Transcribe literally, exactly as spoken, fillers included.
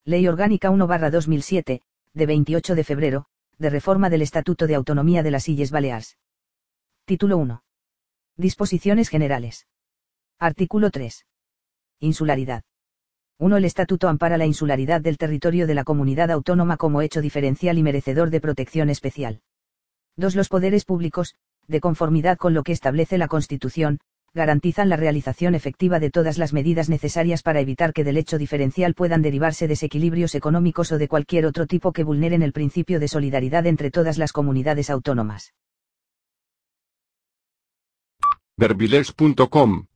Ley Orgánica uno barra dos mil siete, de veintiocho de febrero, de reforma del Estatuto de Autonomía de las Illes Balears. Título uno. Disposiciones generales. Artículo tres. Insularidad. uno. El Estatuto ampara la insularidad del territorio de la comunidad autónoma como hecho diferencial y merecedor de protección especial. dos. Los poderes públicos, de conformidad con lo que establece la Constitución, garantizan la realización efectiva de todas las medidas necesarias para evitar que del hecho diferencial puedan derivarse desequilibrios económicos o de cualquier otro tipo que vulneren el principio de solidaridad entre todas las comunidades autónomas. Verbilex punto com